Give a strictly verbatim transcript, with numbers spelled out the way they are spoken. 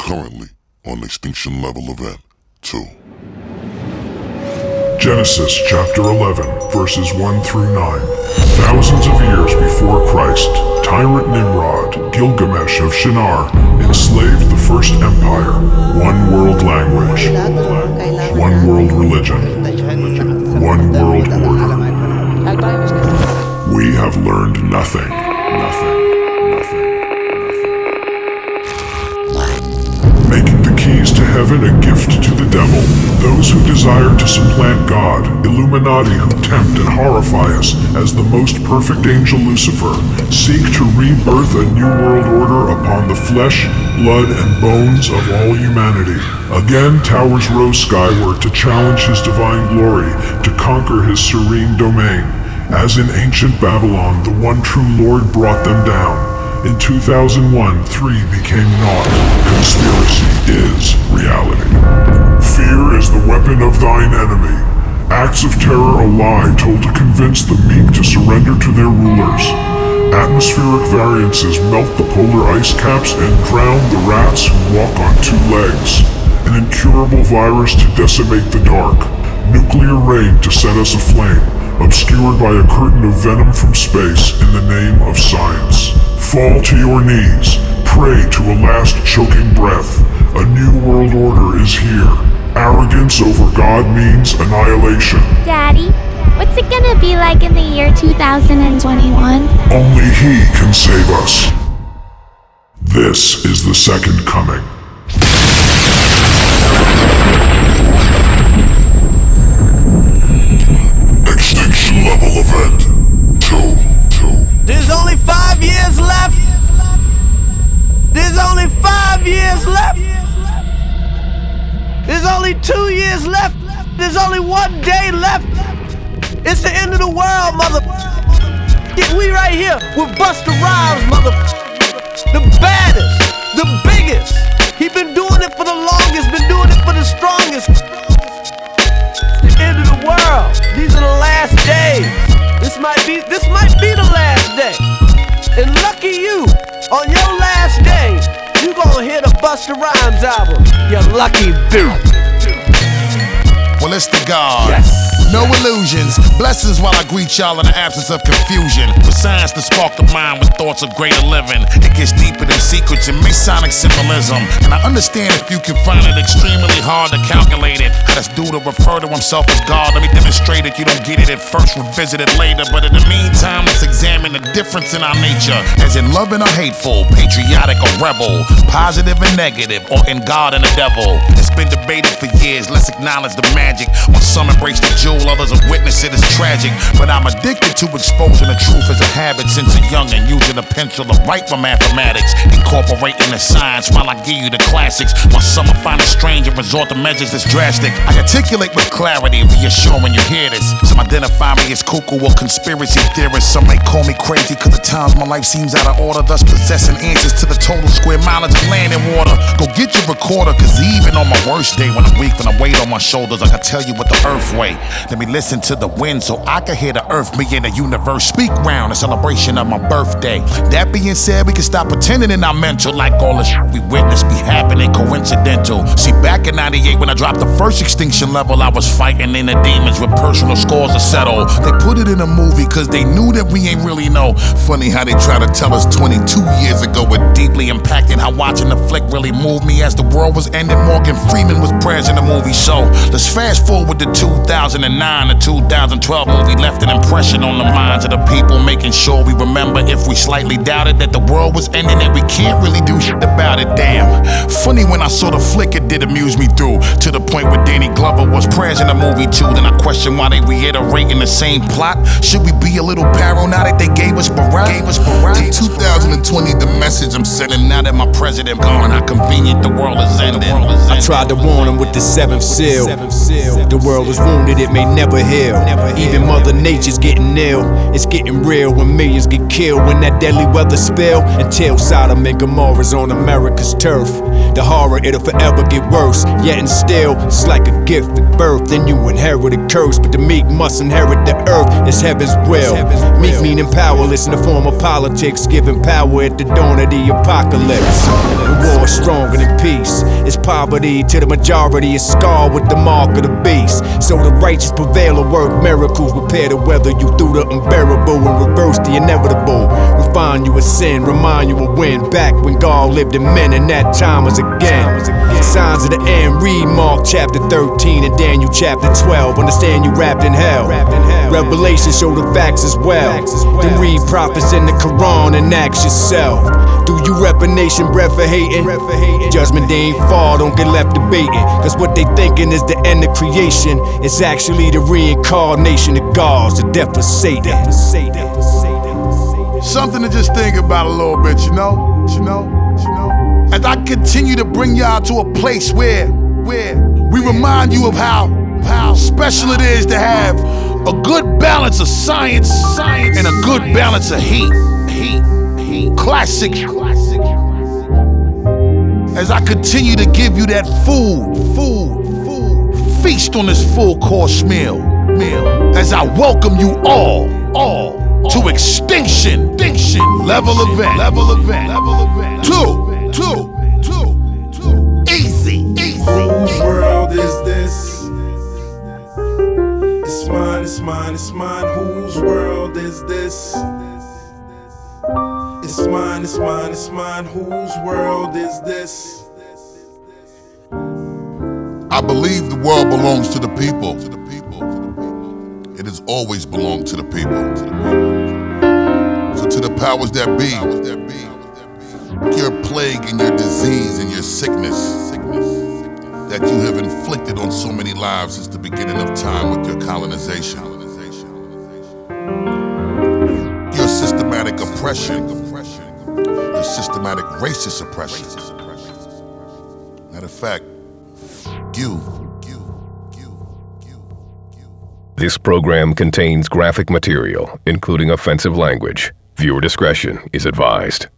currently on Extinction Level Event two. Genesis chapter eleven, verses one through nine. Thousands of years before Christ, tyrant Nimrod, Gilgamesh of Shinar, enslaved the first empire. One world language, one world religion, one world order. We have learned nothing, nothing, nothing, nothing. Making the keys to heaven a gift to the devil. Those who desire to supplant God, Illuminati who tempt and horrify us as the most perfect angel Lucifer, seek to rebirth a new world order upon the flesh, blood, and bones of all humanity. Again, towers rose skyward to challenge his divine glory, to conquer his serene domain. As in ancient Babylon, the one true Lord brought them down. In two thousand one, three became naught. Conspiracy is reality. Fear is the weapon of thine enemy. Acts of terror a lie told to convince the meek to surrender to their rulers. Atmospheric variances melt the polar ice caps and drown the rats who walk on two legs. An incurable virus to decimate the dark. Nuclear rain to set us aflame, obscured by a curtain of venom from space in the name of science. Fall to your knees, pray to a last choking breath. A new world order is here. Arrogance over God means annihilation. Daddy, what's it gonna be like in the year two thousand twenty-one? Only He can save us. This is the second coming. Extinction Level Event two. There's only five years left. There's only five years left. There's only two years left. There's only one day left. It's the end of the world, mother. We right here with Busta Rhymes, mother. The baddest, the biggest. He been doing it for the longest, been doing it for the strongest. It's the end of the world. These are the last days. This might be, this might be the last day. And lucky you, on your last day, you gon' hear the Busta Rhymes album. You lucky dude. Well, it's the God. Yes. No illusions, blessings while I greet y'all in the absence of confusion. For science to spark the mind with thoughts of greater living. It gets deeper than secrets and Masonic symbolism. And I understand if you can find it extremely hard to calculate it. How this dude to refer to himself as God, let me demonstrate it. You don't get it at first, revisit it later. But in the meantime, let's examine the difference in our nature. As in loving or hateful, patriotic or rebel, positive and negative, or in God and the devil. It's been debated for years, let's acknowledge the magic. When some embrace the jewel, others have witnessed it as tragic. But I'm addicted to exposing the truth as a habit since a youngin', using a pencil to write for mathematics, incorporating the science while I give you the classics. While some will find it strange and resort to measures that's drastic, I articulate with clarity, reassure when you hear this. Some identify me as cuckoo or conspiracy theorist. Some may call me crazy cause at times my life seems out of order, thus possessing answers to the total square mileage of land and water. Go get your recorder, cause even on my worst day when I'm weak and I weight on my shoulders, I can tell you what the earth weigh. Let me listen to the wind so I can hear the earth, me and the universe speak round in celebration of my birthday. That being said, we can stop pretending in our mental like all the shit we witness be happening coincidental. See, back in ninety-eight when I dropped the first Extinction Level, I was fighting in the demons with personal scores to settle. They put it in a movie cause they knew that we ain't really know. Funny how they try to tell us twenty-two years ago it deeply impacted how watching the flick really moved me. As the world was ending, Morgan Freeman was prayers in the movie. So let's fast forward to two thousand nine. The two thousand twelve movie left an impression on the minds of the people, making sure we remember if we slightly doubted that the world was ending and we can't really do shit about it. Damn, funny when I saw the flick, it did amuse me through to the point where Danny Glover was prayers in the movie too. Then I question why they reiterating the same plot. Should we be a little paranoid that they gave us Barack? Gave us Barack. In two thousand twenty, the message I'm sending now that my president gone, how convenient the world is ending. I tried to warn him with the seventh seal. The world is wounded, it may never heal. Even Mother Nature's getting ill. It's getting real when millions get killed when that deadly weather spill. Until Sodom and Gomorrah's on America's turf. The horror, it'll forever get worse. Yet and still, it's like a gift at birth. Then you inherit a curse, but the meek must inherit the earth. It's heaven's will. Meek meaning powerless in the form of politics, giving power at the dawn of the apocalypse. The war is stronger than peace. It's poverty to the majority is scarred with the mark of the beast. So the righteous prevail or work miracles, repair the weather you through the unbearable and reverse the inevitable. Refine you of sin, remind you of when back when God lived in men, and that time was again. Signs of the end, read Mark chapter thirteen and Daniel chapter twelve. Understand you wrapped in hell. Revelation show the facts as well. Then read prophets in the Quran and ask yourself, do you rep a nation bred for hating? Judgment day ain't far, don't get left debating. Cause what they thinking is the end of creation. It's actually the reincarnation of gods, the death of Satan. Something to just think about a little bit, you know? You know? You know? As I continue to bring y'all to a place where, where we remind you of how, how special it is to have a good balance of science, science and a good balance of heat. Heat. Heat. Classic. Classic. As I continue to give you that food, food, food, feast on this full course meal, meal. As I welcome you all, all to extinction, extinction, level event, level event, level event. Two, two, two, two. Easy, easy. Whose world is this? It's mine, it's mine, it's mine. Whose world is this? It's mine, it's mine, it's mine. Whose world is this? I believe the world belongs to the people. To the people. To the people. It has always belonged to the people. To the people. So to the powers that be, your plague and your disease and your sickness, sickness that you have inflicted on so many lives since the beginning of time with your colonization, your systematic oppression, your systematic racist oppression. Matter of fact, you, you, you, you, you. This program contains graphic material, including offensive language. Viewer discretion is advised.